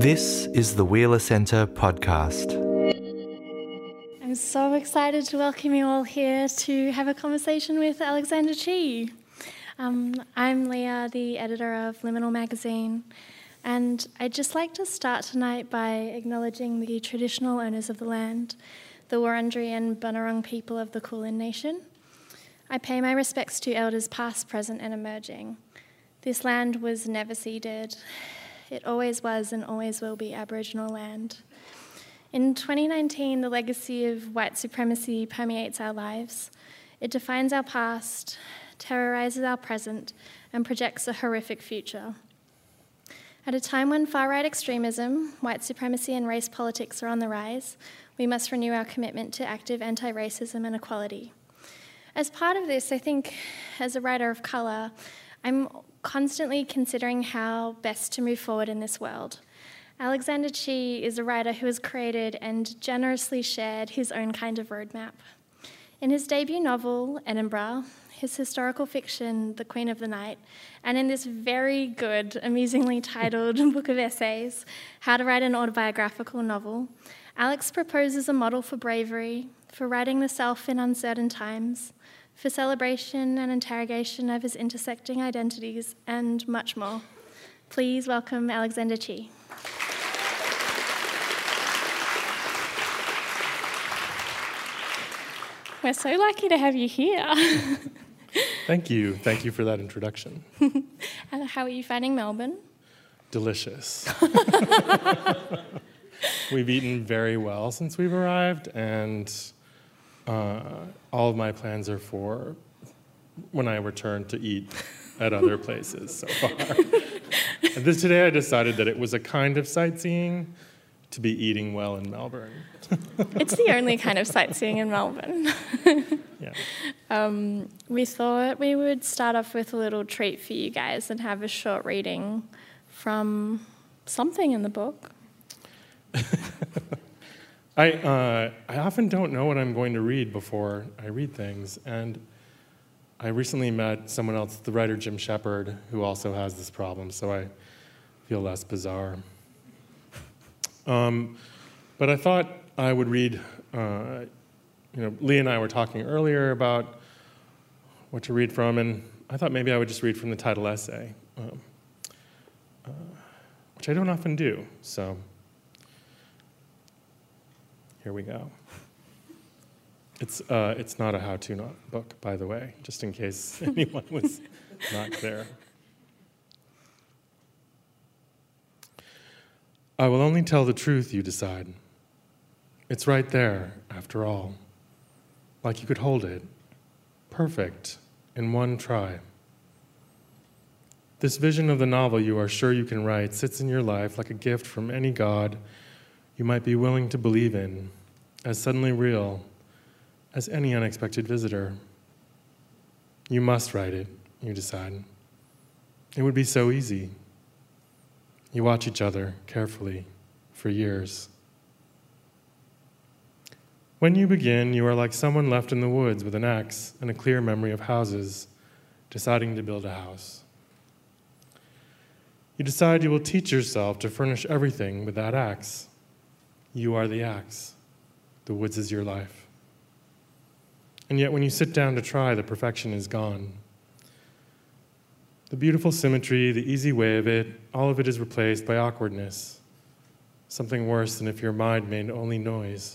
This is the Wheeler Centre podcast. I'm so excited to welcome you all here to have a conversation with Alexander Chee. I'm Leah, the editor of Liminal magazine, and I'd just like to start tonight by acknowledging the traditional owners of the land, the Wurundjeri and Bunurong people of the Kulin Nation. I pay my respects to elders past, present and emerging. This land was never ceded. It always was and always will be Aboriginal land. In 2019, the legacy of white supremacy permeates our lives. It defines our past, terrorises our present, and projects a horrific future. At a time when far-right extremism, white supremacy and race politics are on the rise, we must renew our commitment to active anti-racism and equality. As part of this, I think, as a writer of colour, I'm constantly considering how best to move forward in this world. Alexander Chee is a writer who has created and generously shared his own kind of roadmap. In his debut novel, Edinburgh, his historical fiction, The Queen of the Night, and in this very good, amusingly titled book of essays, How to Write an Autobiographical Novel, Alex proposes a model for bravery, for writing the self in uncertain times, for celebration and interrogation of his intersecting identities, and much more. Please welcome Alexander Chee. We're so lucky to have you here. Thank you. Thank you for that introduction. How are you finding Melbourne? Delicious. We've eaten very well since we've arrived, and all of my plans are for when I return to eat at other places so far. Today I decided that it was a kind of sightseeing to be eating well in Melbourne. It's the only kind of sightseeing in Melbourne. Yeah. We thought we would start off with a little treat for you guys and have a short reading from something in the book. I often don't know what I'm going to read before I read things, and I recently met someone else, the writer Jim Shepard, who also has this problem, so I feel less bizarre. But I thought I would read, Lee and I were talking earlier about what to read from, and I thought maybe I would just read from the title essay, which I don't often do, so here we go. It's not a how-to book, by the way, just in case anyone was not clear. I will only tell the truth, you decide. It's right there, after all. Like you could hold it, perfect, in one try. This vision of the novel you are sure you can write sits in your life like a gift from any god you might be willing to believe in, as suddenly real as any unexpected visitor. You must write it, you decide. It would be so easy. You watch each other carefully for years. When you begin, you are like someone left in the woods with an axe and a clear memory of houses, deciding to build a house. You decide you will teach yourself to furnish everything with that axe. You are the axe. The woods is your life. And yet when you sit down to try, the perfection is gone. The beautiful symmetry, the easy way of it, all of it is replaced by awkwardness, something worse than if your mind made only noise.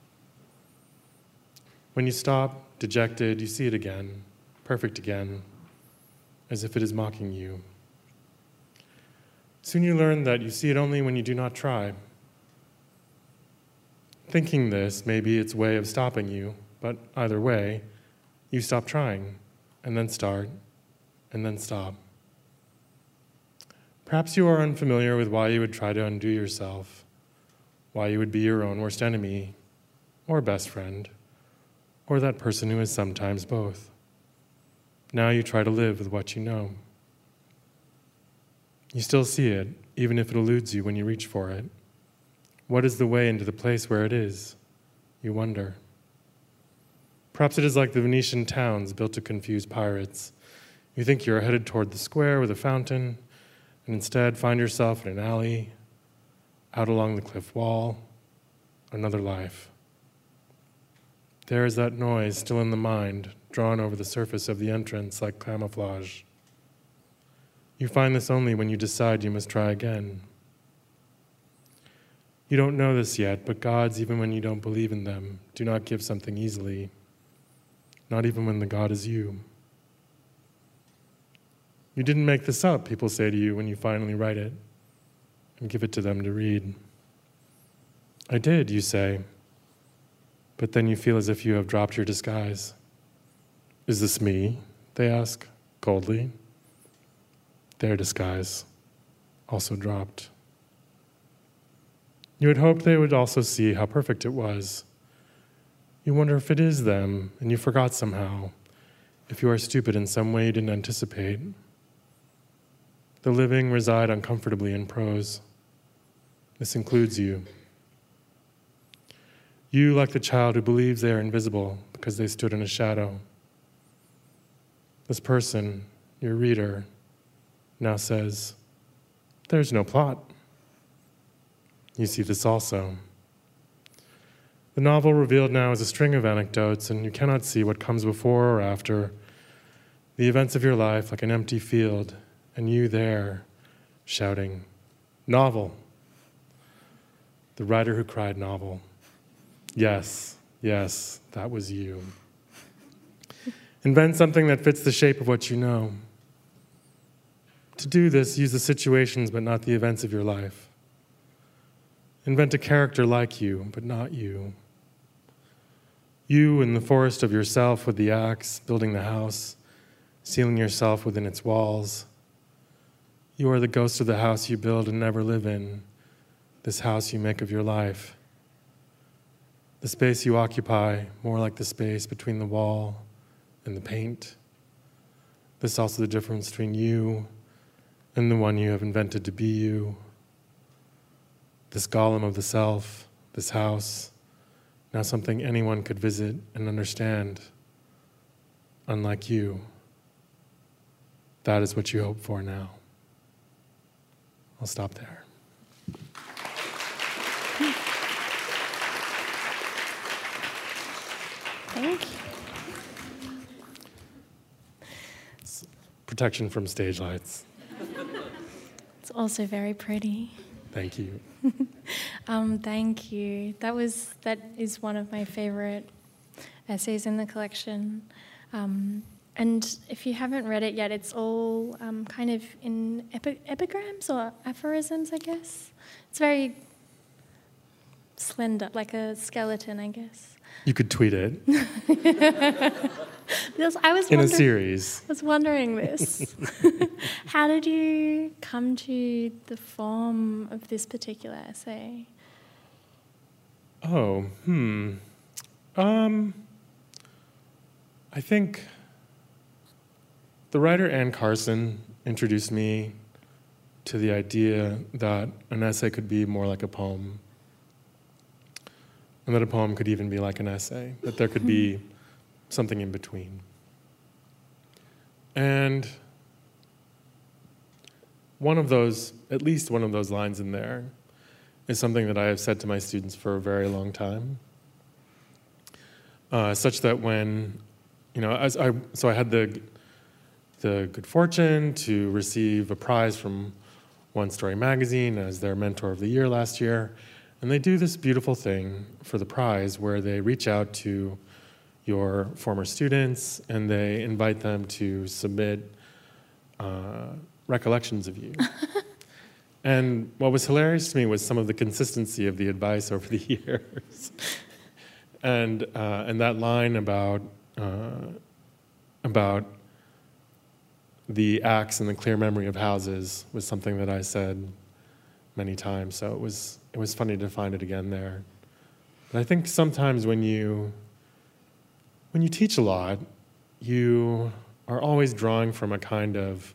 When you stop, dejected, you see it again, perfect again, as if it is mocking you. Soon you learn that you see it only when you do not try. Thinking this may be its way of stopping you, but either way, you stop trying, and then start, and then stop. Perhaps you are unfamiliar with why you would try to undo yourself, why you would be your own worst enemy, or best friend, or that person who is sometimes both. Now you try to live with what you know. You still see it, even if it eludes you when you reach for it. What is the way into the place where it is? You wonder. Perhaps it is like the Venetian towns built to confuse pirates. You think you're headed toward the square with a fountain, and instead find yourself in an alley, out along the cliff wall, another life. There is that noise still in the mind, drawn over the surface of the entrance like camouflage. You find this only when you decide you must try again. You don't know this yet, but gods, even when you don't believe in them, do not give something easily, not even when the God is you. You didn't make this up, people say to you when you finally write it and give it to them to read. I did, you say, but then you feel as if you have dropped your disguise. Is this me? They ask, coldly. Their disguise, also dropped. You had hoped they would also see how perfect it was. You wonder if it is them, and you forgot somehow, if you are stupid in some way you didn't anticipate. The living reside uncomfortably in prose. This includes you. You, like the child who believes they are invisible because they stood in a shadow. This person, your reader, now says, there's no plot. You see this also. The novel revealed now is a string of anecdotes, and you cannot see what comes before or after. The events of your life like an empty field, and you there, shouting, novel. The writer who cried novel. Yes, yes, that was you. Invent something that fits the shape of what you know. To do this, use the situations but not the events of your life. Invent a character like you, but not you. You in the forest of yourself with the axe, building the house, sealing yourself within its walls. You are the ghost of the house you build and never live in, this house you make of your life. The space you occupy, more like the space between the wall and the paint. This is also the difference between you and the one you have invented to be you. This golem of the self, this house, now something anyone could visit and understand, unlike you. That is what you hope for now. I'll stop there. Thank you. It's protection from stage lights. It's also very pretty. Thank you. Thank you. That is one of my favorite essays in the collection. And if you haven't read it yet, it's all kind of in epigrams or aphorisms, I guess. It's very slender, like a skeleton, I guess. You could tweet it. Because I was in a series. I was wondering this. How did you come to the form of this particular essay? Oh, I think the writer Anne Carson introduced me to the idea that an essay could be more like a poem, and that a poem could even be like an essay, that there could be something in between. And one of those, at least one of those lines in there, is something that I have said to my students for a very long time, such that when, so I had the good fortune to receive a prize from One Story Magazine as their Mentor of the Year last year, and they do this beautiful thing for the prize where they reach out to your former students and they invite them to submit recollections of you. And what was hilarious to me was some of the consistency of the advice over the years. and that line about the axe and the clear memory of houses was something that I said many times. So it was funny to find it again there. But I think sometimes when you teach a lot, you are always drawing from a kind of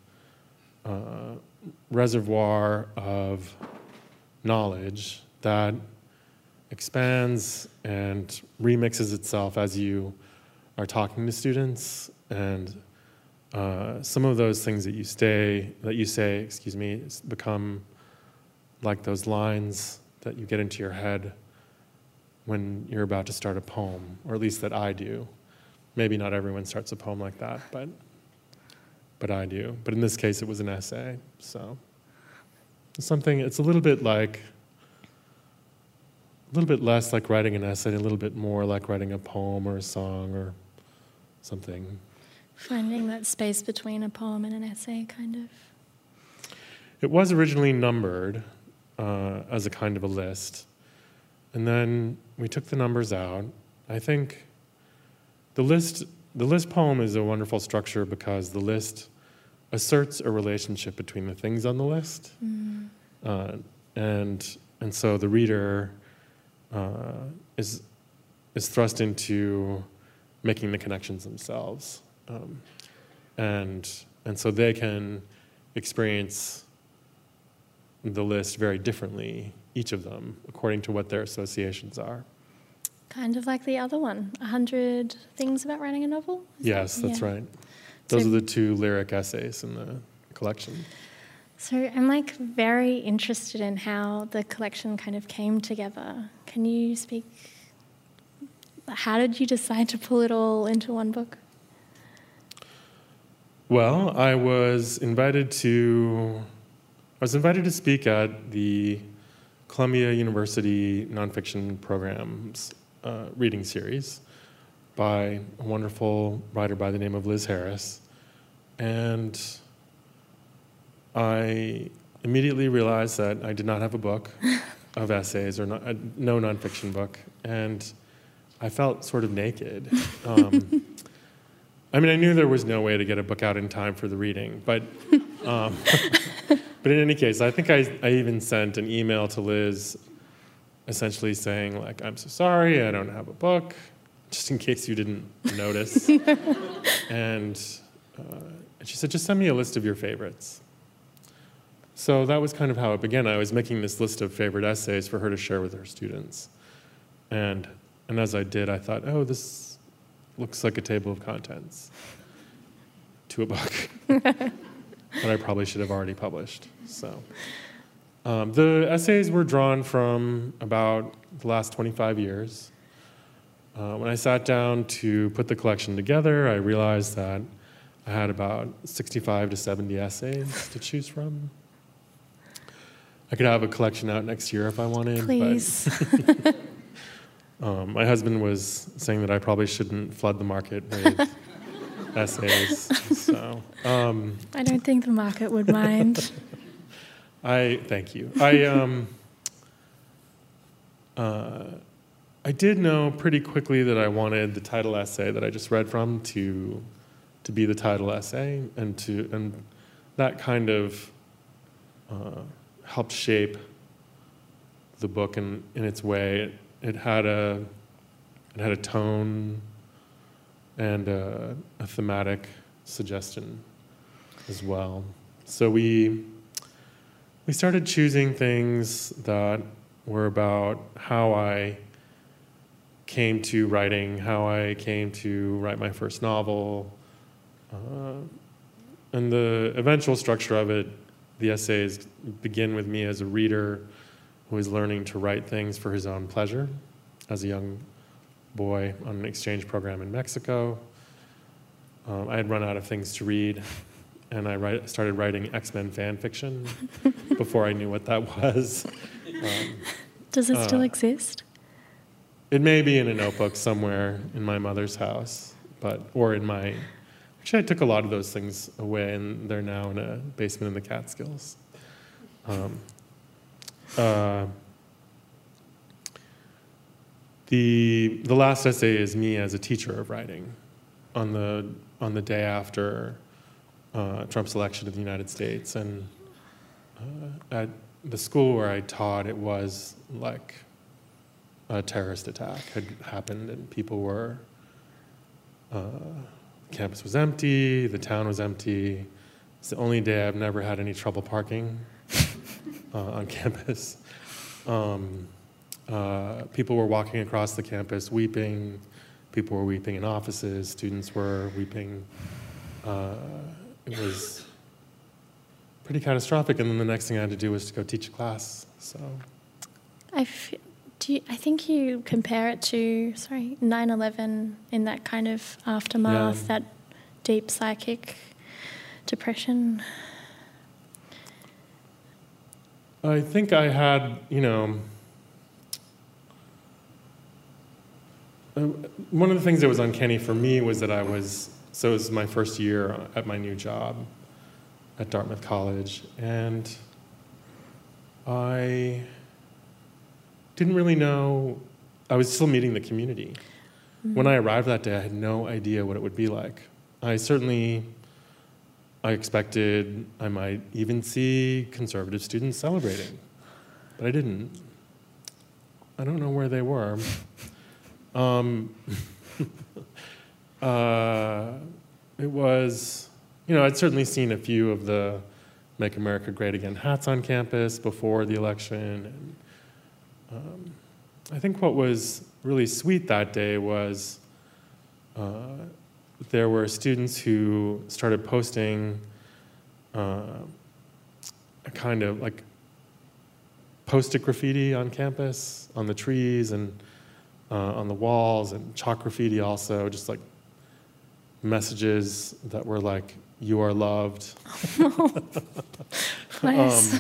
reservoir of knowledge that expands and remixes itself as you are talking to students, and some of those things that you say, become like those lines that you get into your head when you're about to start a poem, or at least that I do. Maybe not everyone starts a poem like that, but I do. But in this case, it was an essay. So it's a little bit less like writing an essay, a little bit more like writing a poem or a song or something. Finding that space between a poem and an essay, kind of. It was originally numbered as a kind of a list. And then we took the numbers out. I think the list poem is a wonderful structure because the list asserts a relationship between the things on the list. And so the reader is thrust into making the connections themselves. And so they can experience the list very differently, each of them, according to what their associations are. Kind of like the other one, 100 Things About Writing a Novel? Yes, that's right. Those are the 2 lyric essays in the collection. So I'm very interested in how the collection kind of came together. Can you speak, how did you decide to pull it all into one book? Well, I was invited to speak at the Columbia University Nonfiction Program's reading series by a wonderful writer by the name of Liz Harris. And I immediately realized that I did not have a book of essays or no nonfiction book. And I felt sort of naked. I knew there was no way to get a book out in time for the reading, but in any case, I think I even sent an email to Liz essentially saying, I'm so sorry, I don't have a book, just in case you didn't notice. And she said, just send me a list of your favorites. So that was kind of how it began. I was making this list of favorite essays for her to share with her students. And as I did, I thought, oh, this looks like a table of contents to a book that I probably should have already published. So the essays were drawn from about the last 25 years. When I sat down to put the collection together, I realized that I had about 65 to 70 essays to choose from. I could have a collection out next year if I wanted. Please. But my husband was saying that I probably shouldn't flood the market with essays. So I don't think the market would mind. Thank you. I did know pretty quickly that I wanted the title essay that I just read from to be the title essay, and that kind of helped shape the book in its way. It had a tone and a thematic suggestion as well. So we started choosing things that were about how I came to writing, how I came to write my first novel, and the eventual structure of it. The essays begin with me as a reader who is learning to write things for his own pleasure as a young boy on an exchange program in Mexico. I had run out of things to read, and I started writing X-Men fan fiction before I knew what that was. Does it still exist? It may be in a notebook somewhere in my mother's house, actually I took a lot of those things away, and they're now in a basement in the Catskills. The last essay is me as a teacher of writing on the day after Trump's election in the United States, and at the school where I taught, it was like a terrorist attack had happened, and people were. Campus was empty. The town was empty. It's the only day I've never had any trouble parking on campus. People were walking across the campus weeping. People were weeping in offices. Students were weeping. It was pretty catastrophic. And then the next thing I had to do was to go teach a class. So I think you compare it to 9/11 in that kind of aftermath, that deep psychic depression. I think I had, one of the things that was uncanny for me was that it was my first year at my new job at Dartmouth College, and I didn't really know, I was still meeting the community. Mm-hmm. When I arrived that day, I had no idea what it would be like. I expected I might even see conservative students celebrating, but I didn't. I don't know where they were. It was, I'd certainly seen a few of the Make America Great Again hats on campus before the election. And, I think what was really sweet that day was there were students who started posting a kind of like post-it graffiti on campus, on the trees and on the walls, and chalk graffiti also, just like messages that were like, "You are loved." Nice.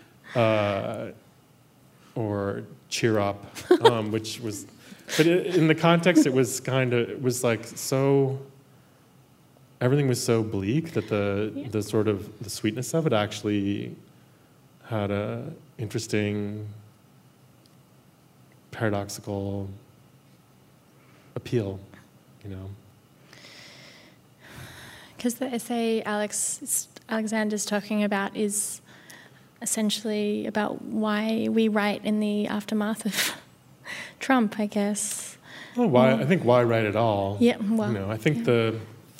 Or "Cheer up," which was, but in the context, it was like so. Everything was so bleak that the sort of the sweetness of it actually had a interesting, paradoxical appeal, Because the essay Alexander's talking about is essentially about why we write in the aftermath of Trump, I guess. Well, why? I think why write at all? Yeah. Well, I think the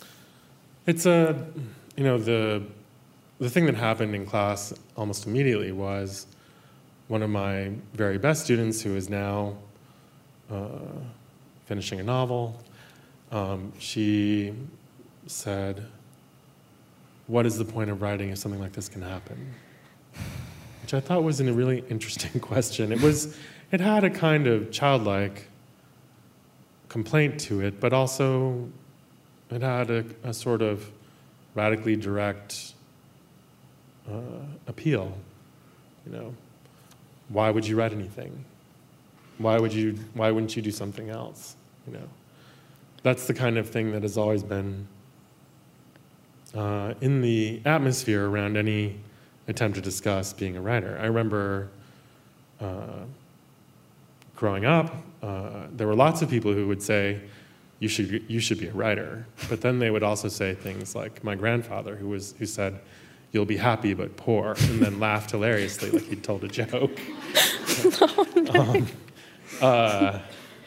thing that happened in class almost immediately was one of my very best students, who is now finishing a novel. She said, "What is the point of writing if something like this can happen?" Which I thought was a really interesting question. It had a kind of childlike complaint to it, but also it had a sort of radically direct appeal. Why would you write anything? Why wouldn't you do something else? That's the kind of thing that has always been in the atmosphere around any attempt to discuss being a writer. I remember growing up, there were lots of people who would say, you should be a writer. But then they would also say things like my grandfather, who said, "You'll be happy but poor," and then laughed hilariously like he'd told a joke. Oh, no.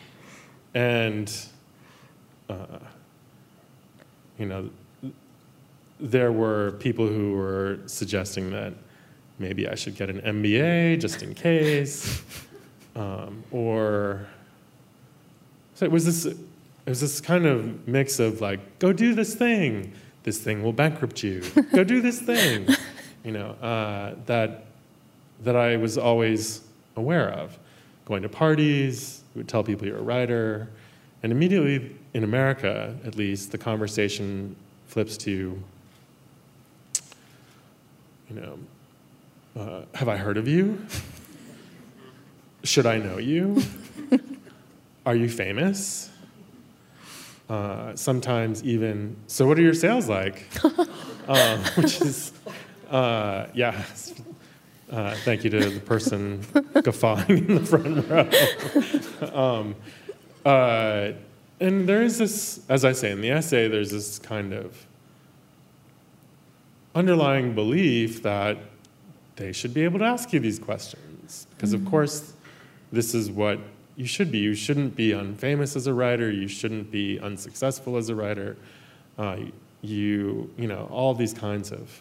There were people who were suggesting that maybe I should get an MBA just in case, so it was this kind of mix of like, go do this thing will bankrupt you, go do this thing, that I was always aware of. Going to parties, we would tell people you're a writer, and immediately, in America at least, the conversation flips to, have I heard of you? Should I know you? Are you famous? Sometimes even, so what are your sales like? Which is, thank you to the person guffawing in the front row. And there is this, as I say in the essay, there's this kind of underlying belief that they should be able to ask you these questions. Because of course, this is what you should be. You shouldn't be unfamous as a writer. You shouldn't be unsuccessful as a writer. All these kinds of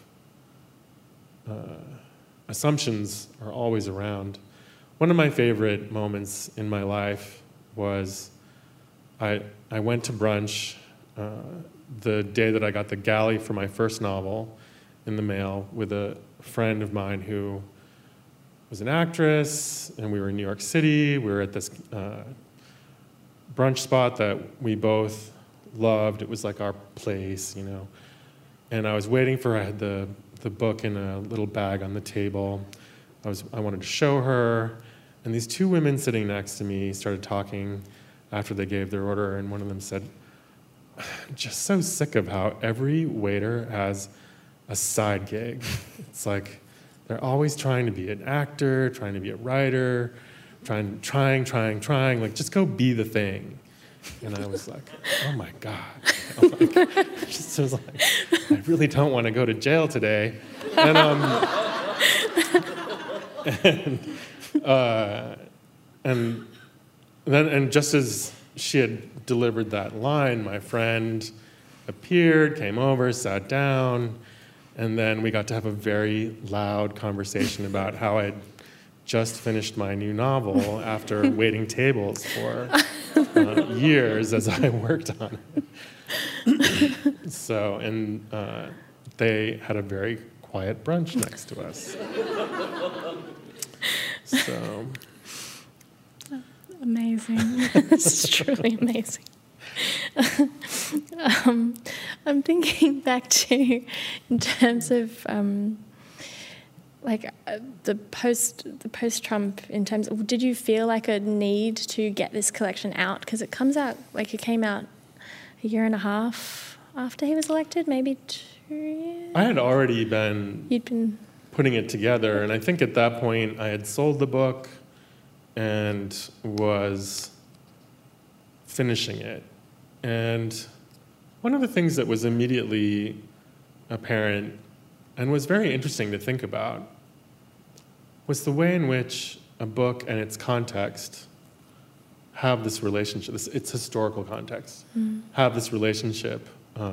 assumptions are always around. One of my favorite moments in my life was I went to brunch the day that I got the galley for my first novel in the mail with a friend of mine who was an actress, and we were in New York City. We were at this brunch spot that we both loved. It was like our place, And I was waiting for her. I had the book in a little bag on the table. I wanted to show her. And these two women sitting next to me started talking after they gave their order, and one of them said, "I'm just so sick of how every waiter has a side gig. It's like they're always trying to be an actor, trying to be a writer, trying, like, just go be the thing." And I was like, oh my God. I was like, I really don't want to go to jail today. And just as she had delivered that line, my friend appeared, came over, sat down, and then we got to have a very loud conversation about how I'd just finished my new novel after waiting tables for years as I worked on it. So, and they had a very quiet brunch next to us. So. Amazing. It's truly amazing. I'm thinking back to, in terms of the post-Trump, in terms of, did you feel like a need to get this collection out? Because it came out a year and a half after he was elected, maybe 2 years? I had already been putting it together, and I think at that point I had sold the book and was finishing it. And one of the things that was immediately apparent and was very interesting to think about was the way in which a book and its context have this relationship, its historical context, have this relationship.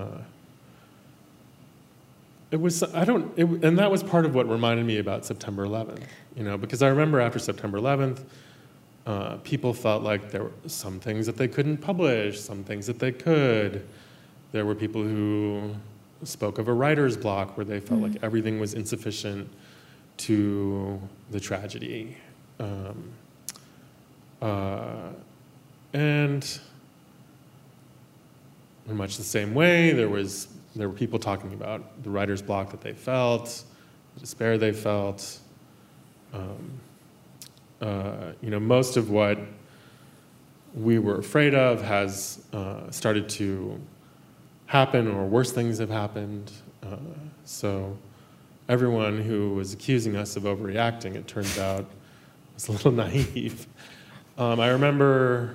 And that was part of what reminded me about September 11th, because I remember after September 11th, people felt like there were some things that they couldn't publish, some things that they could. There were people who spoke of a writer's block where they felt like everything was insufficient to the tragedy. And in much the same way, there were people talking about the writer's block that they felt, the despair they felt. Most of what we were afraid of has started to happen, or worse things have happened. So everyone who was accusing us of overreacting, it turns out, was a little naive. I remember,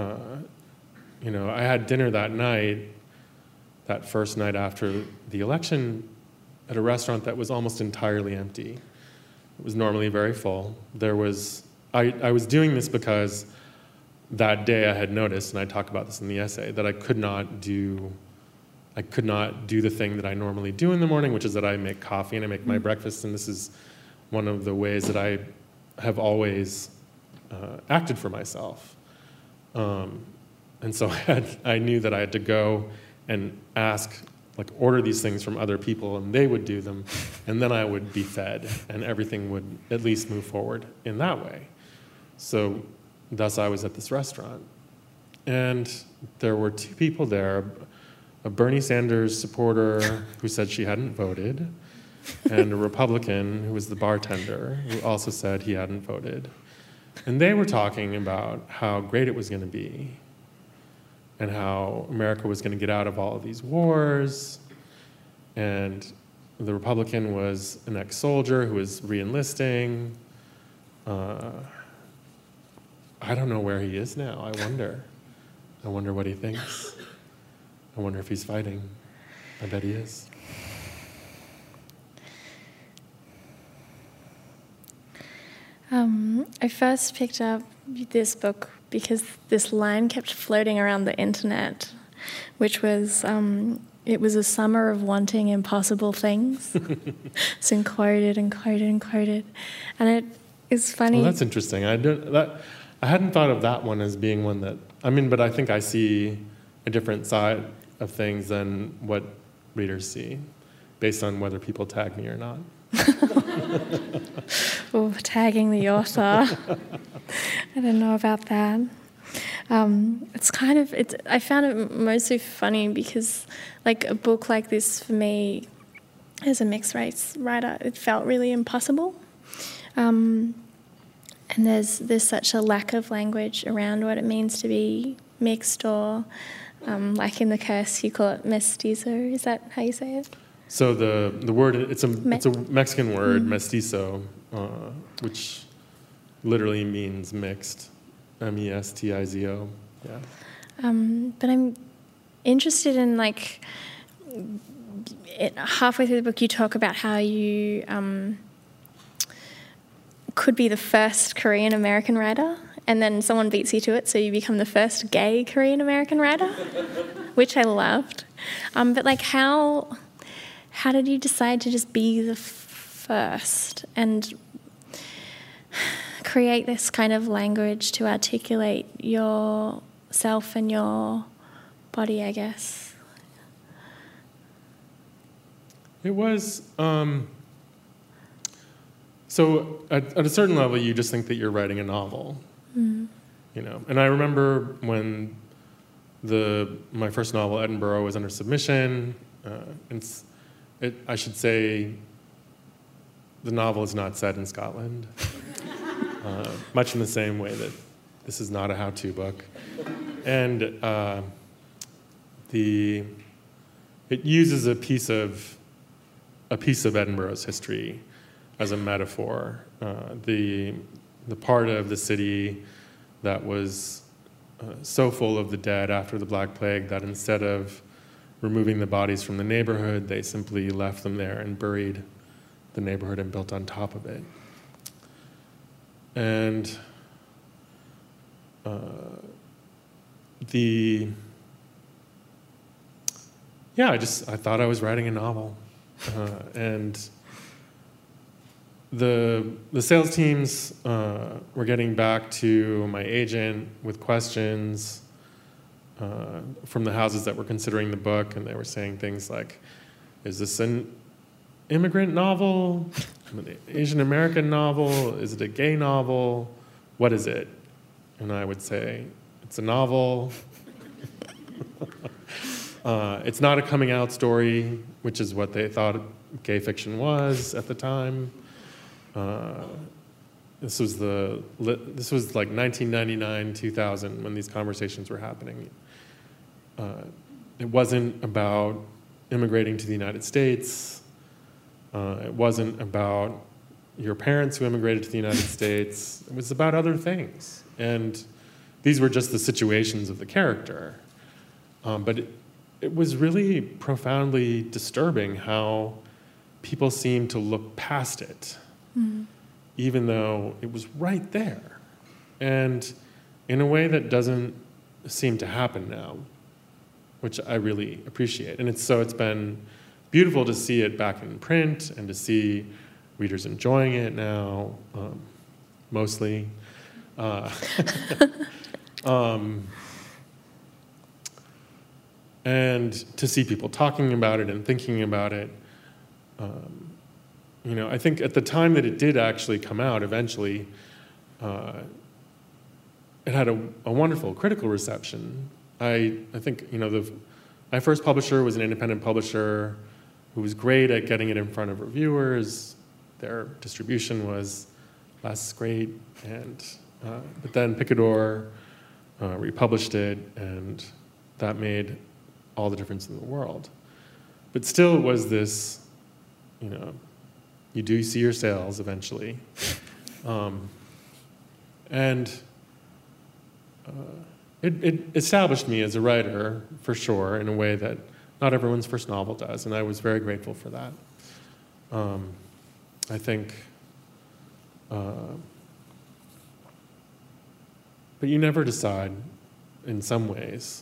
I had dinner that night, that first night after the election, at a restaurant that was almost entirely empty. It was normally very full. I was doing this because that day I had noticed, and I talk about this in the essay, that I could not do the thing that I normally do in the morning, which is that I make coffee and I make my breakfast, and this is one of the ways that I have always acted for myself. And so I knew that I had to go and order these things from other people, and they would do them, and then I would be fed, and everything would at least move forward in that way. So thus I was at this restaurant, and there were two people there, a Bernie Sanders supporter who said she hadn't voted, and a Republican who was the bartender who also said he hadn't voted. And they were talking about how great it was going to be, and how America was going to get out of all of these wars. And the Republican was an ex-soldier who was re-enlisting. I don't know where he is now. I wonder what he thinks. I wonder if he's fighting. I bet he is. I first picked up this book because this line kept floating around the internet, which was, it was a summer of wanting impossible things. It's been quoted and quoted and quoted. And it is funny. Well, that's interesting. I hadn't thought of that one as being one that, but I think I see a different side of things than what readers see, based on whether people tag me or not. Oh, tagging the author. I don't know about that. I found it mostly funny because, like, a book like this for me, as a mixed race writer, it felt really impossible. And there's such a lack of language around what it means to be mixed, or like in The Curse, you call it mestizo. Is that how you say it? So the word, it's a Mexican word, mestizo, which literally means mixed, M-E-S-T-I-Z-O. Yeah. But I'm interested in, like, halfway through the book you talk about how you could be the first Korean American writer, and then someone beats you to it, so you become the first gay Korean American writer, which I loved. But, like, how did you decide to just be the first and create this kind of language to articulate yourself and your body, I guess? It was, so at a certain level, you just think that you're writing a novel, you know. And I remember when my first novel, Edinburgh, was under submission. I should say the novel is not set in Scotland, much in the same way that this is not a how-to book. And it uses a piece of Edinburgh's history as a metaphor. The part of the city that was so full of the dead after the Black Plague that instead of removing the bodies from the neighborhood, they simply left them there and buried the neighborhood and built on top of it. And I thought I was writing a novel. And the sales teams were getting back to my agent with questions from the houses that were considering the book, and they were saying things like, is this an immigrant novel, an Asian American novel, is it a gay novel, what is it? And I would say, it's a novel. It's not a coming out story, which is what they thought gay fiction was at the time. This was like 1999, 2000 when these conversations were happening. It wasn't about immigrating to the United States. It wasn't about your parents who immigrated to the United States. It was about other things. And these were just the situations of the character. But it was really profoundly disturbing how people seemed to look past it, even though it was right there. And in a way that doesn't seem to happen now, which I really appreciate. And it's been beautiful to see it back in print and to see readers enjoying it now, mostly. And to see people talking about it and thinking about it. I think at the time that it did actually come out, eventually, it had a wonderful critical reception. I think, my first publisher was an independent publisher who was great at getting it in front of reviewers. Their distribution was less great, but then Picador republished it, and that made all the difference in the world. But still, it was this, you do see your sales eventually. It established me as a writer, for sure, in a way that not everyone's first novel does, and I was very grateful for that. I think, but you never decide, in some ways,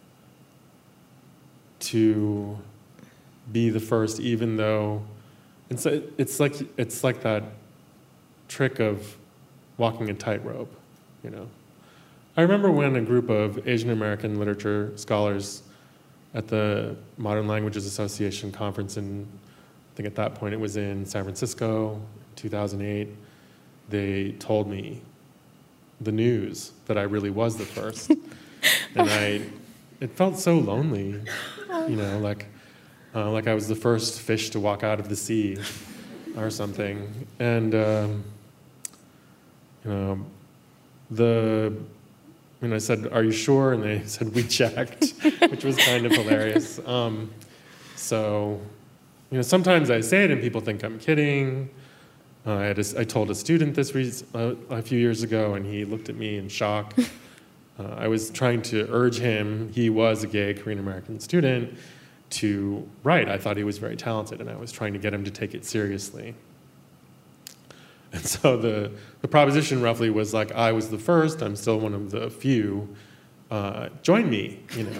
to be the first, even though it's like that trick of walking a tightrope, I remember when a group of Asian American literature scholars at the Modern Languages Association conference I think at that point it was in San Francisco, 2008, they told me the news that I really was the first. And it felt so lonely, like I was the first fish to walk out of the sea or something. And, I said, "Are you sure?" And they said, "We checked," which was kind of hilarious. So, sometimes I say it and people think I'm kidding. I told a student this a few years ago, and he looked at me in shock. I was trying to urge him, he was a gay Korean-American student, to write. I thought he was very talented, and I was trying to get him to take it seriously. And so the proposition roughly was like, I was the first, I'm still one of the few, join me,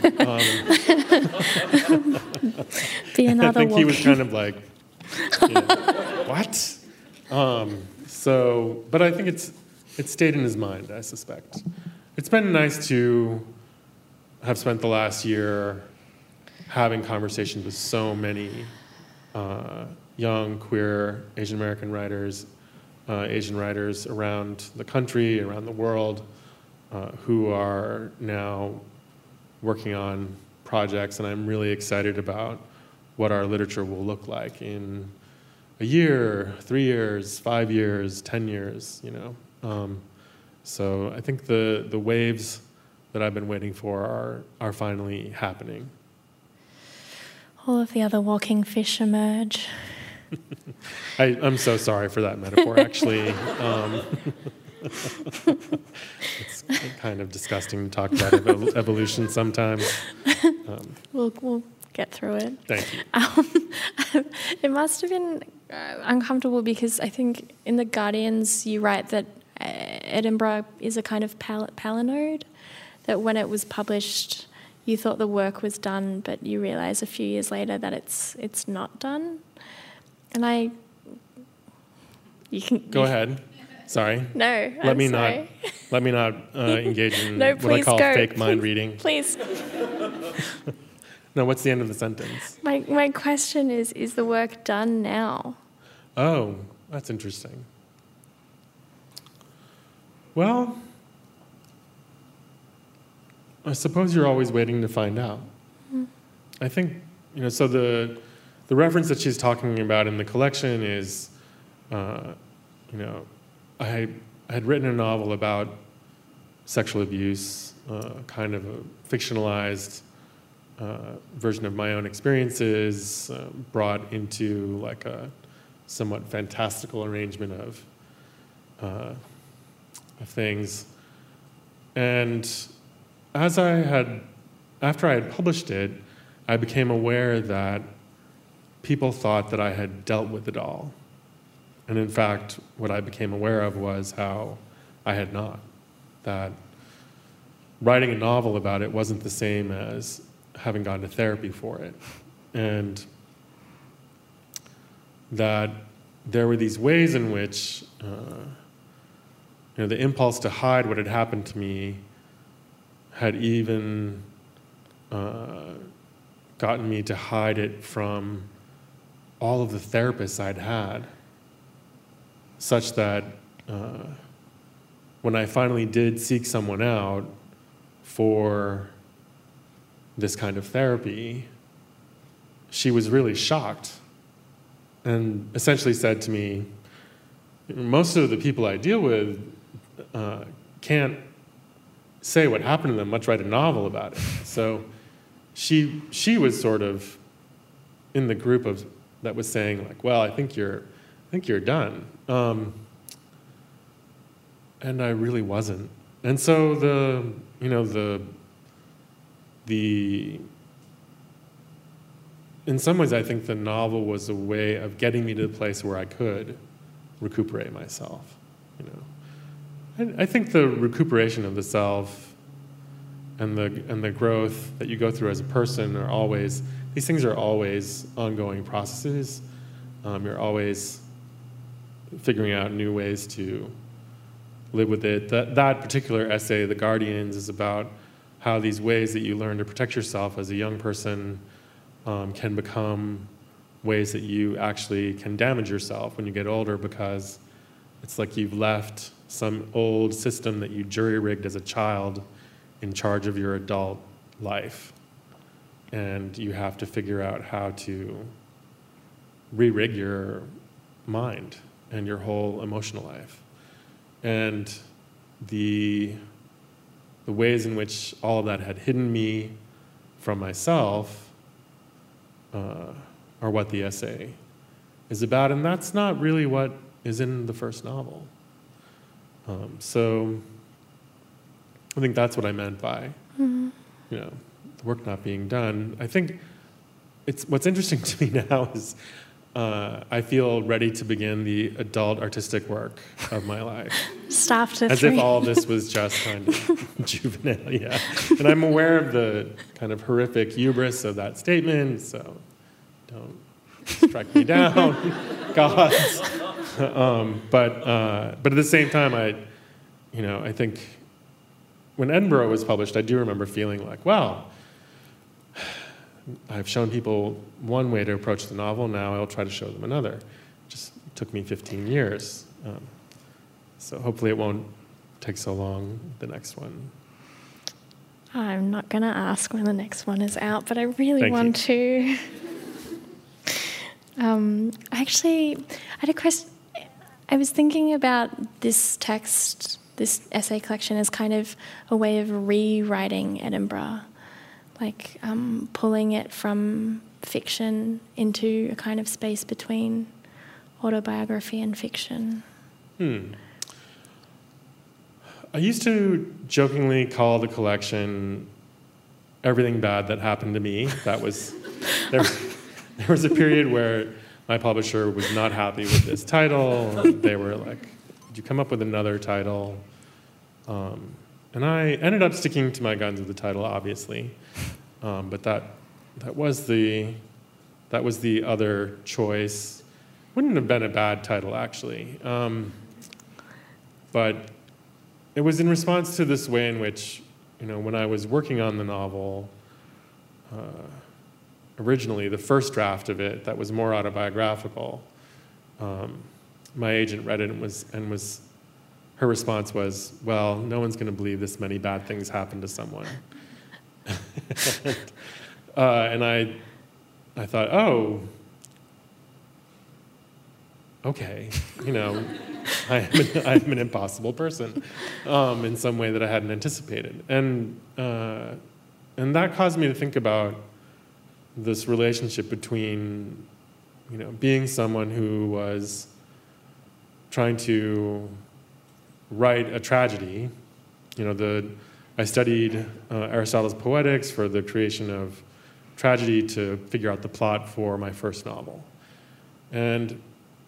Be another I think walking. he was kind of like, what? But I think it stayed in his mind, I suspect. It's been nice to have spent the last year having conversations with so many young, queer, Asian American writers, Asian writers around the country, around the world, who are now working on projects, and I'm really excited about what our literature will look like in a year, 3 years, 5 years, 10 years, So I think the waves that I've been waiting for are finally happening. All of the other walking fish emerge. I'm so sorry for that metaphor, actually. It's kind of disgusting to talk about evolution sometimes. We'll get through it. Thank you. It must have been uncomfortable because I think in The Guardians you write that Edinburgh is a kind of palinode, that when it was published you thought the work was done, but you realise a few years later that it's not done. And you can go ahead. Sorry. No, Let me not engage in no, what I call go. fake mind reading. Please. No, what's the end of the sentence? My question is the work done now? Oh, that's interesting. Well, I suppose you're always waiting to find out. I think, so the reference that she's talking about in the collection is, I had written a novel about sexual abuse, kind of a fictionalized version of my own experiences, brought into like a somewhat fantastical arrangement of things. And after I had published it, I became aware that people thought that I had dealt with it all. And in fact, what I became aware of was how I had not. That writing a novel about it wasn't the same as having gone to therapy for it. And that there were these ways in which the impulse to hide what had happened to me had even gotten me to hide it from all of the therapists I'd had, such that when I finally did seek someone out for this kind of therapy, she was really shocked and essentially said to me, most of the people I deal with can't say what happened to them, much write a novel about it. So she was sort of in the group that was saying like, well, I think you're done. And I really wasn't. And so in some ways I think the novel was a way of getting me to the place where I could recuperate myself, I think the recuperation of the self and the growth that you go through as a person these things are always ongoing processes. You're always figuring out new ways to live with it. That particular essay, The Guardians, is about how these ways that you learn to protect yourself as a young person can become ways that you actually can damage yourself when you get older, because it's like you've left some old system that you jury-rigged as a child in charge of your adult life. And you have to figure out how to re-rig your mind and your whole emotional life. And the ways in which all of that had hidden me from myself are what the essay is about, and that's not really what is in the first novel. So I think that's what I meant by, the work not being done. I think what's interesting to me now is I feel ready to begin the adult artistic work of my life. Stop to As three. if all this was just kind of juvenile, yeah. And I'm aware of the kind of horrific hubris of that statement, so don't strike me down, gods. But at the same time, I think when Edinburgh was published, I do remember feeling like, wow, I've shown people one way to approach the novel, now I'll try to show them another. It just took me 15 years. So hopefully it won't take so long, the next one. I'm not going to ask when the next one is out, but I really Thank want to. Actually, I had a question. I was thinking about this text, this essay collection, as kind of a way of rewriting Edinburgh, like pulling it from fiction into a kind of space between autobiography and fiction. I used to jokingly call the collection Everything Bad That Happened to Me. That was there was a period where my publisher was not happy with this title. They were like, "Did you come up with another title?" And I ended up sticking to my guns with the title, obviously, but that was the other choice. Wouldn't have been a bad title, actually, but it was in response to this way in which, when I was working on the novel, originally, the first draft of it that was more autobiographical, my agent read it and was her response was, well, no one's going to believe this many bad things happened to someone. And I thought, oh, okay, I'm an impossible person in some way that I hadn't anticipated. And that caused me to think about this relationship between, being someone who was trying to write a tragedy. I studied Aristotle's Poetics for the creation of tragedy to figure out the plot for my first novel. And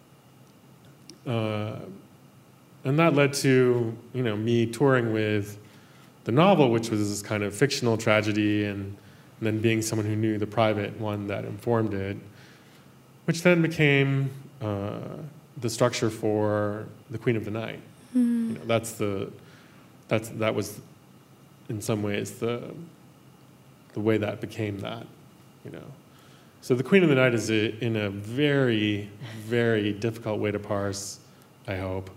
that led to, me touring with the novel, which was this kind of fictional tragedy, and then being someone who knew the private one that informed it, which then became the structure for The Queen of the Night. That was in some ways the way that became that, So The Queen of the Night is in a very, very difficult way to parse, I hope,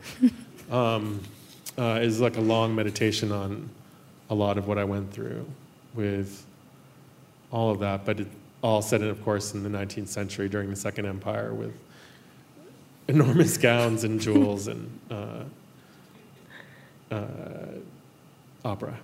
is like a long meditation on a lot of what I went through with all of that, but it all set in, of course, in the 19th century during the Second Empire with enormous gowns and jewels and opera.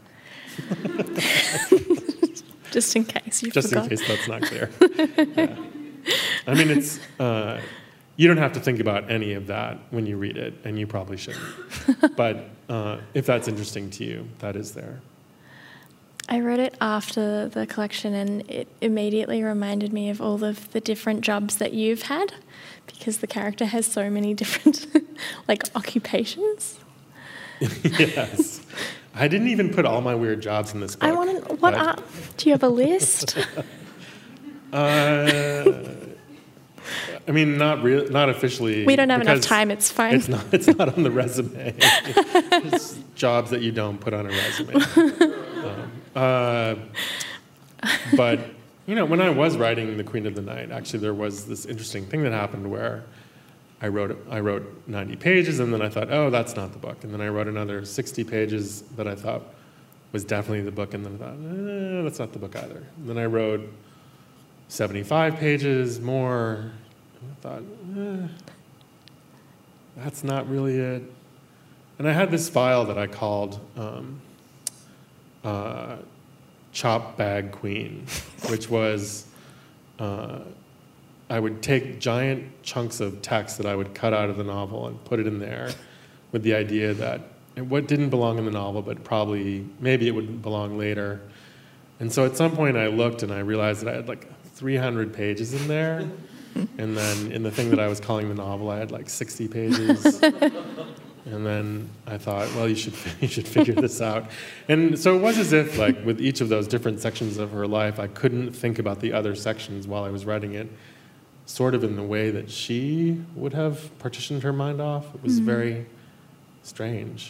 Just in case you Just forgot. in case that's not clear. Yeah. I mean, it's you don't have to think about any of that when you read it, and you probably shouldn't. But if that's interesting to you, that is there. I read it after the collection, and it immediately reminded me of all of the different jobs that you've had, because the character has so many different occupations. Yes. I didn't even put all my weird jobs in this book. I want to. Do you have a list? I mean, not officially. We don't have enough because time. It's fine. It's not on the resume. It's jobs that you don't put on a resume. But when I was writing The Queen of the Night, actually there was this interesting thing that happened where I wrote 90 pages, and then I thought, oh, that's not the book. And then I wrote another 60 pages that I thought was definitely the book, and then I thought, that's not the book either. And then I wrote 75 pages more, and I thought, that's not really it. And I had this file that I called Chop Bag Queen, which was, I would take giant chunks of text that I would cut out of the novel and put it in there with the idea that what didn't belong in the novel, but maybe it would belong later. And so at some point I looked and I realized that I had like 300 pages in there. And then in the thing that I was calling the novel, I had like 60 pages. And then I thought, well, you should figure this out. And so it was as if, like, with each of those different sections of her life, I couldn't think about the other sections while I was writing it, sort of in the way that she would have partitioned her mind off. It was very strange.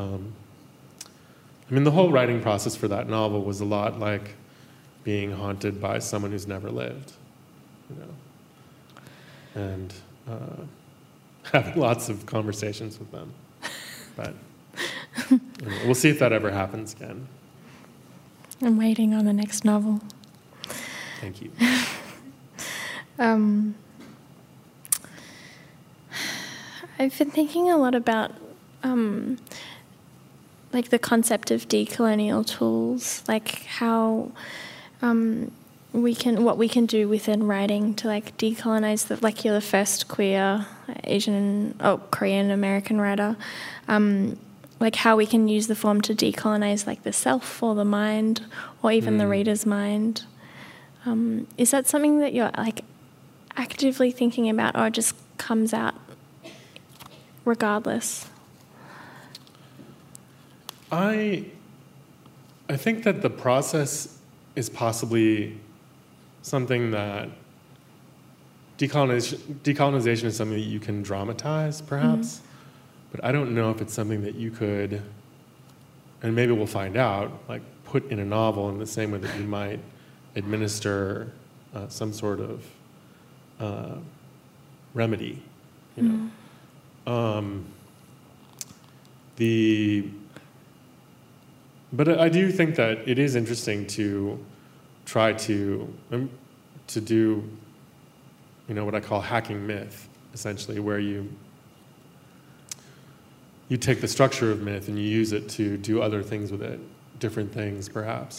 The whole writing process for that novel was a lot like being haunted by someone who's never lived, and having lots of conversations with them. But we'll see if that ever happens again. I'm waiting on the next novel. Thank you. I've been thinking a lot about like the concept of decolonial tools, like how what we can do within writing to like decolonize like you're the first queer Korean American writer, like how we can use the form to decolonize like the self or the mind or even the reader's mind. Is that something that you're like actively thinking about, or just comes out regardless? I think that the process is possibly something that decolonization is something that you can dramatize, perhaps, but I don't know if it's something that you could, and maybe we'll find out, like put in a novel in the same way that you might administer some sort of remedy, But I do think that it is interesting to try to do, what I call hacking myth, essentially, where you take the structure of myth and you use it to do other things with it, different things, perhaps.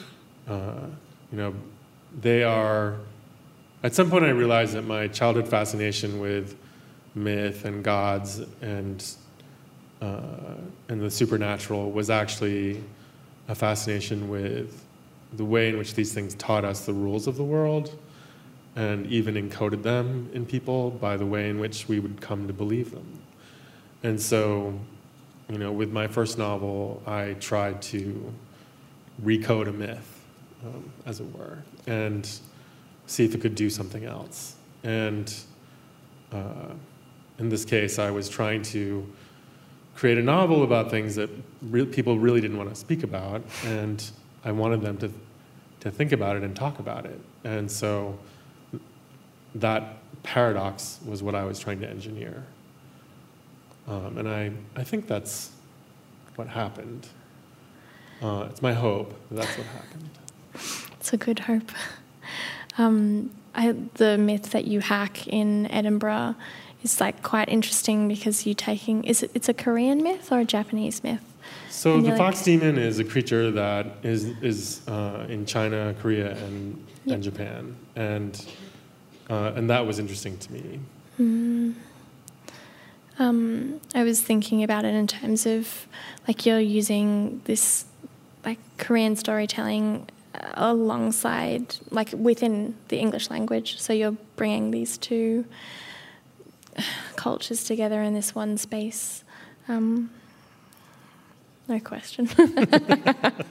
They are. At some point, I realized that my childhood fascination with myth and gods and the supernatural was actually a fascination with the way in which these things taught us the rules of the world and even encoded them in people by the way in which we would come to believe them. And so, with my first novel, I tried to recode a myth, as it were, and see if it could do something else. And in this case, I was trying to create a novel about things that people really didn't want to speak about, and I wanted them to think about it and talk about it. And so that paradox was what I was trying to engineer. And I think that's what happened. It's my hope that's what happened. It's a good hope. The myth that you hack in Edinburgh is like quite interesting because it's a Korean myth or a Japanese myth? So the fox demon is a creature that is in China, Korea, and Japan, and that was interesting to me. I was thinking about it in terms of like you're using this like Korean storytelling alongside, like within the English language. So you're bringing these two cultures together in this one space. No question. That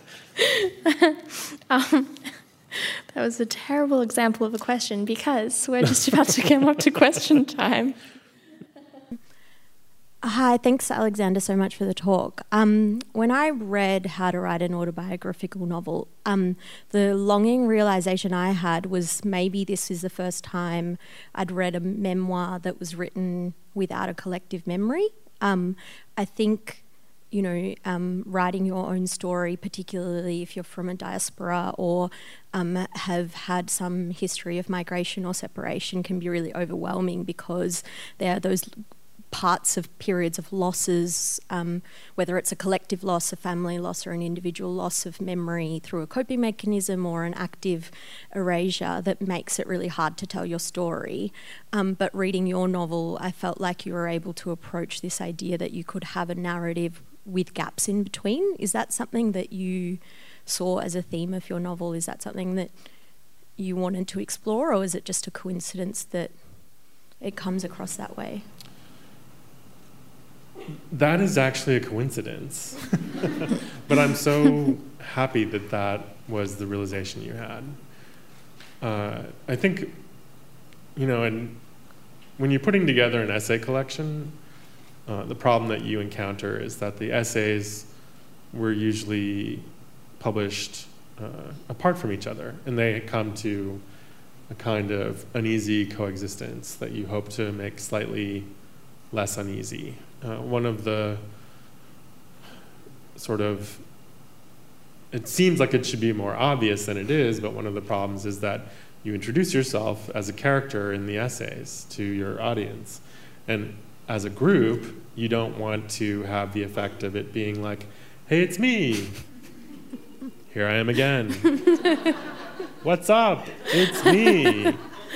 was a terrible example of a question, because we're just about to come up to question time. Hi, thanks, Alexander, so much for the talk. When I read How to Write an Autobiographical Novel, the longing realization I had was maybe this is the first time I'd read a memoir that was written without a collective memory. I think, writing your own story, particularly if you're from a diaspora or have had some history of migration or separation, can be really overwhelming because there are those parts of periods of losses, whether it's a collective loss, a family loss, or an individual loss of memory through a coping mechanism or an active erasure that makes it really hard to tell your story. But reading your novel, I felt like you were able to approach this idea that you could have a narrative with gaps in between. Is that something that you saw as a theme of your novel? Is that something that you wanted to explore, or is it just a coincidence that it comes across that way? That is actually a coincidence. But I'm so happy that that was the realization you had. I think, and when you're putting together an essay collection, the problem that you encounter is that the essays were usually published apart from each other, and they come to a kind of uneasy coexistence that you hope to make slightly less uneasy. One of the it seems like it should be more obvious than it is, but one of the problems is that you introduce yourself as a character in the essays to your audience. And as a group, you don't want to have the effect of it being like, hey, it's me. Here I am again. What's up? It's me.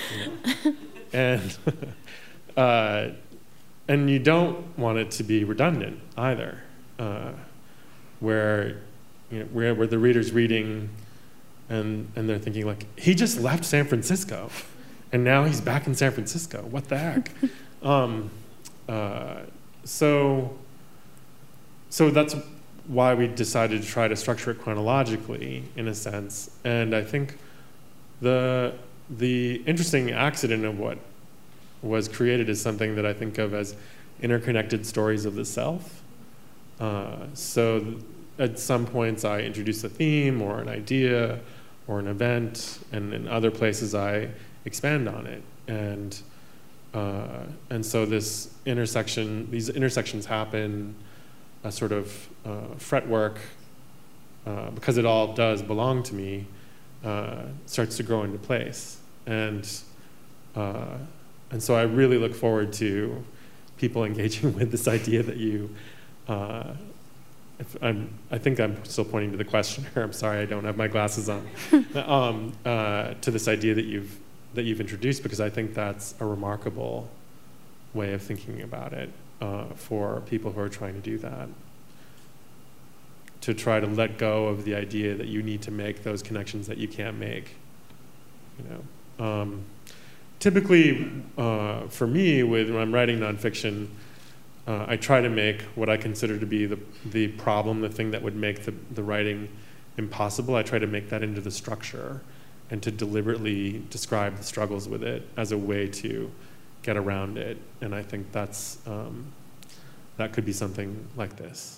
And you don't want it to be redundant either, where the reader's reading and they're thinking like, he just left San Francisco and now he's back in San Francisco. What the heck? So that's why we decided to try to structure it chronologically, in a sense. And I think the interesting accident of what was created is something that I think of as interconnected stories of the self. So at some points I introduce a theme or an idea or an event, and in other places I expand on it. And so these intersections happen, a sort of fretwork, because it all does belong to me, starts to grow into place. And so I really look forward to people engaging with this idea that you, I think I'm still pointing to the questioner. I'm sorry, I don't have my glasses on. To this idea that you've introduced, because I think that's a remarkable way of thinking about it for people who are trying to do that. To try to let go of the idea that you need to make those connections that you can't make. Typically, for me, when I'm writing nonfiction, I try to make what I consider to be the problem, the thing that would make the writing impossible. I try to make that into the structure and to deliberately describe the struggles with it as a way to get around it. And I think that could be something like this.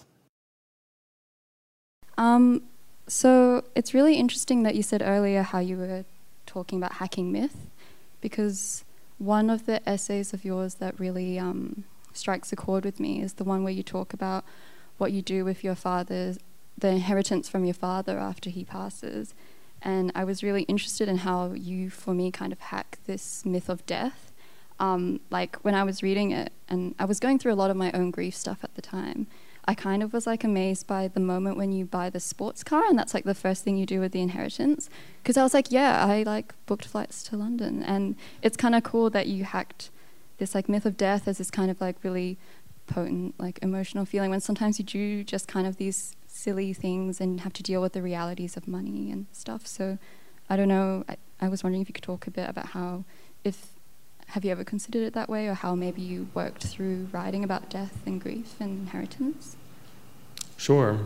So it's really interesting that you said earlier how you were talking about hacking myth, because one of the essays of yours that really strikes a chord with me is the one where you talk about what you do with your father's, the inheritance from your father after he passes. And I was really interested in how you, for me, kind of hack this myth of death. Like when I was reading it, and I was going through a lot of my own grief stuff at the time, I kind of was like amazed by the moment when you buy the sports car and that's like the first thing you do with the inheritance. Because I was like, yeah, I like booked flights to London. And it's kind of cool that you hacked this like myth of death as this kind of like really potent like emotional feeling, when sometimes you do just kind of these silly things and have to deal with the realities of money and stuff. So I don't know, I was wondering if you could talk a bit about have you ever considered it that way, or how maybe you worked through writing about death and grief and inheritance? Sure.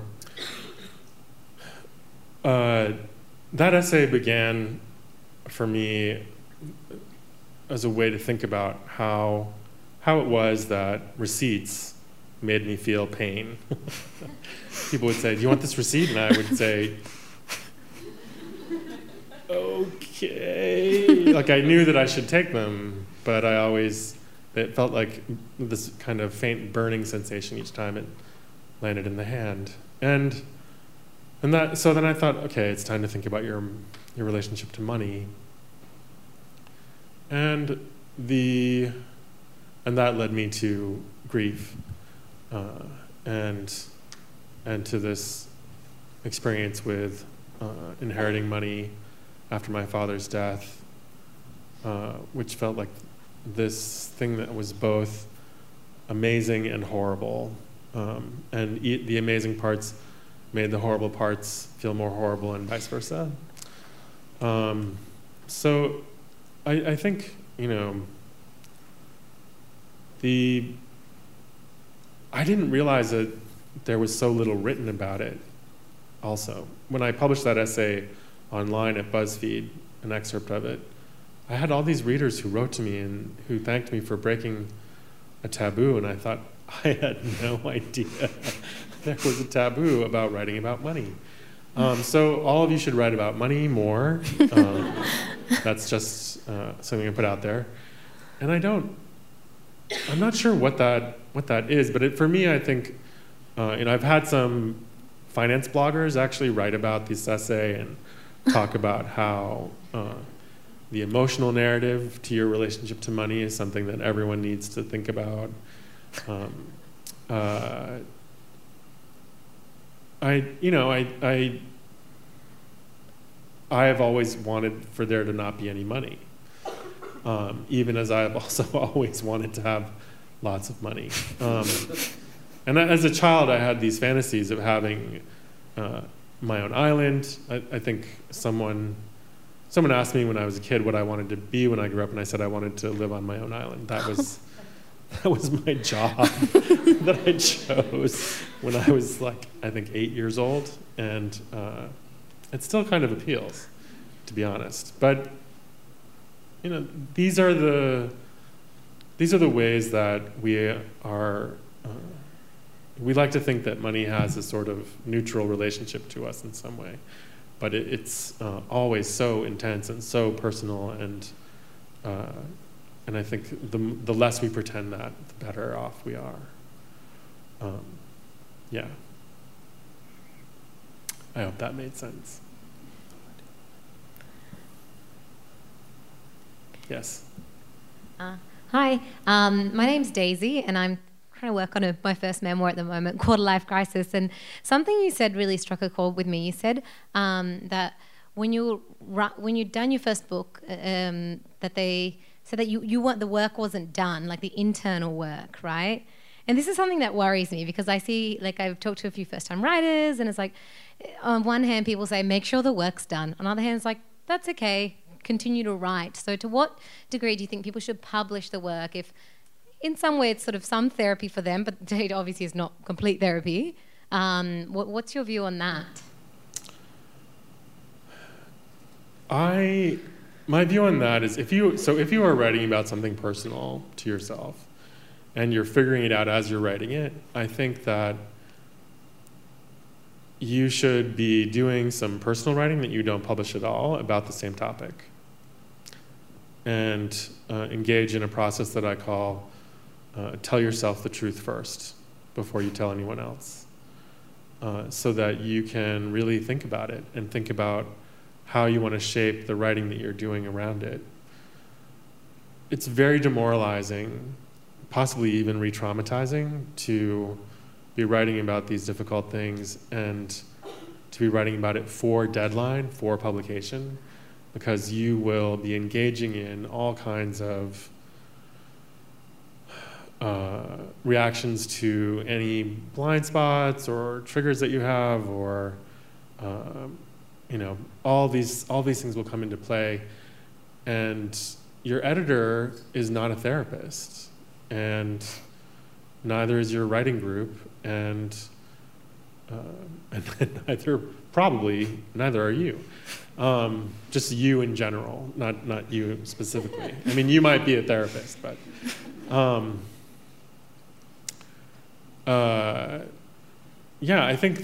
That essay began for me as a way to think about how it was that receipts made me feel pain. People would say, "Do you want this receipt?" And I would say, "Okay." Like I knew that I should take them, but it felt like this kind of faint burning sensation each time it landed in the hand. So then I thought, okay, it's time to think about your relationship to money. And that led me to grief, and to this experience with inheriting money after my father's death, which felt like this thing that was both amazing and horrible, and the amazing parts made the horrible parts feel more horrible, and vice versa. So I think, I didn't realize that there was so little written about it also. When I published that essay online at BuzzFeed, an excerpt of it, I had all these readers who wrote to me and who thanked me for breaking a taboo, and I thought, I had no idea there was a taboo about writing about money. So all of you should write about money more. That's just something I put out there. And I'm not sure what that is, but for me, I think, I've had some finance bloggers actually write about this essay and talk about how the emotional narrative to your relationship to money is something that everyone needs to think about. I have always wanted for there to not be any money, even as I have also always wanted to have lots of money. And as a child, I had these fantasies of having my own island. I think someone asked me when I was a kid what I wanted to be when I grew up, and I said I wanted to live on my own island. That was my job that I chose when I was I think 8 years old, and it still kind of appeals, to be honest. But these are the ways that we like to think that money has a sort of neutral relationship to us in some way, but it's always so intense and so personal, and I think the less we pretend that, the better off we are. Yeah. I hope that made sense. Yes. Hi, my name's Daisy, and I'm trying to work on my first memoir at the moment, Quarter Life Crisis. And something you said really struck a chord with me. You said that when you'd done your first book, that they said that you weren't, the work wasn't done, like the internal work, right? And this is something that worries me, because I see, I've talked to a few first-time writers, and it's on one hand, people say, make sure the work's done. On the other hand, it's that's okay, continue to write. So to what degree do you think people should publish the work if in some way it's sort of some therapy for them, but it obviously is not complete therapy? What's your view on that? My view on that is if you are writing about something personal to yourself and you're figuring it out as you're writing it, I think that you should be doing some personal writing that you don't publish at all about the same topic, and engage in a process that I call tell yourself the truth first before you tell anyone else, so that you can really think about it and think about how you want to shape the writing that you're doing around it. It's very demoralizing, possibly even re-traumatizing, to be writing about these difficult things and to be writing about it for deadline, for publication, because you will be engaging in all kinds of reactions to any blind spots or triggers that you have, or all these things will come into play, and your editor is not a therapist, and neither is your writing group, and neither are you. Just you in general, not you specifically. I mean, you might be a therapist, but yeah, I think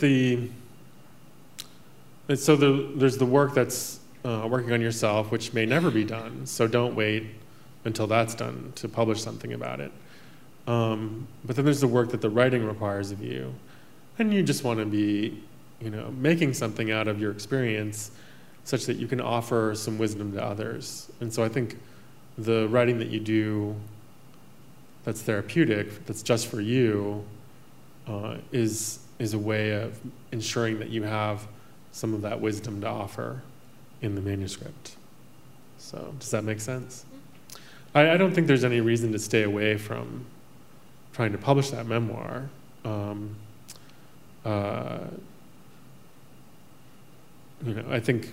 there's the work that's working on yourself, which may never be done. So don't wait until that's done to publish something about it. But then there's the work that the writing requires of you, and you just want to be, making something out of your experience, such that you can offer some wisdom to others. And so I think the writing that you do, that's therapeutic, that's just for you, is a way of ensuring that you have some of that wisdom to offer in the manuscript. So does that make sense? I don't think there's any reason to stay away from trying to publish that memoir. I think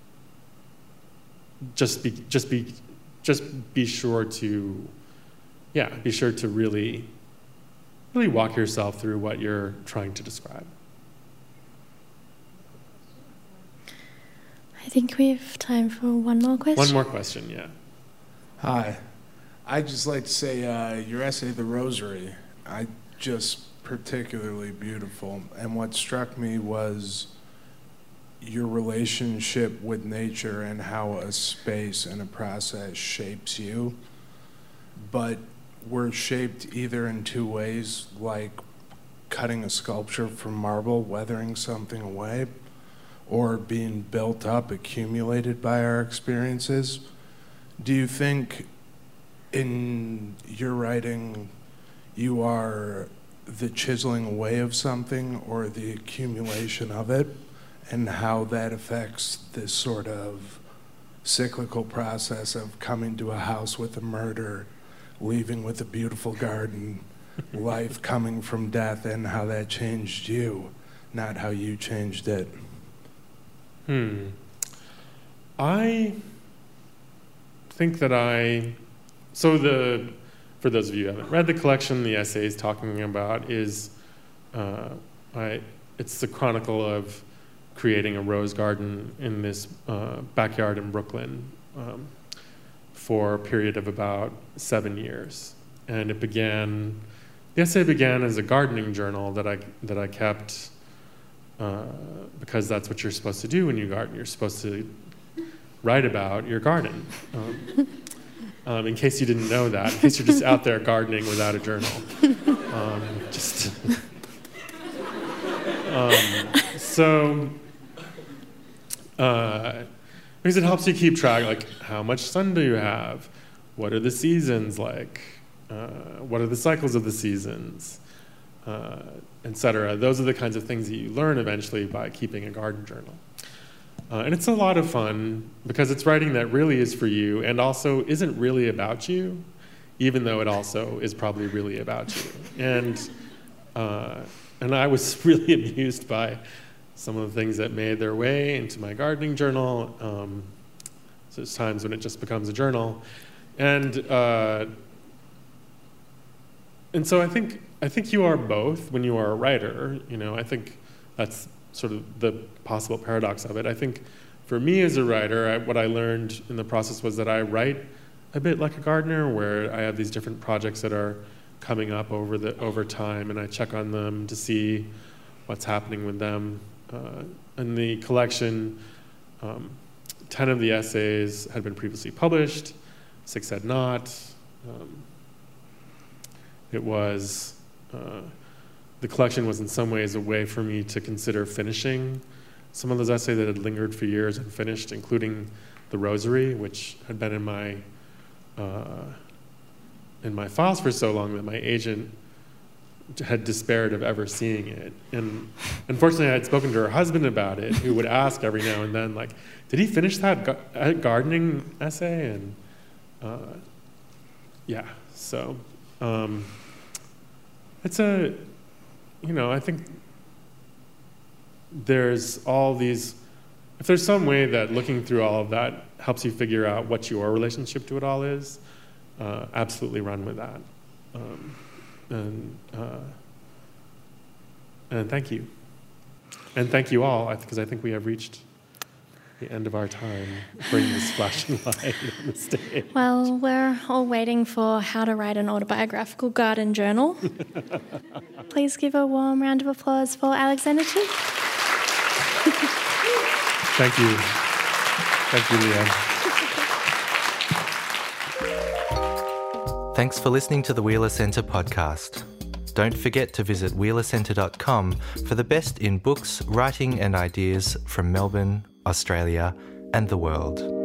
just be sure to really walk yourself through what you're trying to describe. I think we have time for one more question. One more question, yeah. Hi. I'd just like to say your essay, The Rosary, just particularly beautiful. And what struck me was your relationship with nature and how a space and a process shapes you. But we're shaped either in two ways, like cutting a sculpture from marble, weathering something away, or being built up, accumulated by our experiences. Do you think in your writing you are the chiseling away of something or the accumulation of it, and how that affects this sort of cyclical process of coming to a house with a murder, leaving with a beautiful garden, life coming from death, and how that changed you, not how you changed it? I think that for those of you who haven't read the collection, the essays talking about is, it's the chronicle of creating a rose garden in this backyard in Brooklyn for a period of about 7 years. And the essay began as a gardening journal that I kept because that's what you're supposed to do when you garden. You're supposed to write about your garden. In case you didn't know that, in case you're just out there gardening without a journal. Because it helps you keep track, like how much sun do you have? What are the seasons like? What are the cycles of the seasons? Etc. Those are the kinds of things that you learn eventually by keeping a garden journal. And it's a lot of fun because it's writing that really is for you and also isn't really about you, even though it also is probably really about you. And I was really amused by some of the things that made their way into my gardening journal. So there's times when it just becomes a journal. And so I think you are both when you are a writer. I think that's sort of the possible paradox of it. I think for me as a writer, what I learned in the process was that I write a bit like a gardener, where I have these different projects that are coming up over time, and I check on them to see what's happening with them. In the collection, 10 of the essays had been previously published, 6 had not. The collection was in some ways a way for me to consider finishing some of those essays that had lingered for years unfinished, including The Rosary, which had been in my files for so long that my agent had despaired of ever seeing it. And unfortunately, I had spoken to her husband about it, who would ask every now and then, like, did he finish that gardening essay? And so it's I think there's all these, if there's some way that looking through all of that helps you figure out what your relationship to it all is, absolutely run with that. And thank you. And thank you all, because I think we have reached the end of our time, bring this flashing light on the stage. Well, we're all waiting for How to Write an Autobiographical Garden Journal. Please give a warm round of applause for Alexander Chee. Thank you. Thank you, Leah. Thanks for listening to the Wheeler Centre podcast. Don't forget to visit wheelercentre.com for the best in books, writing and ideas from Melbourne, Australia and the world.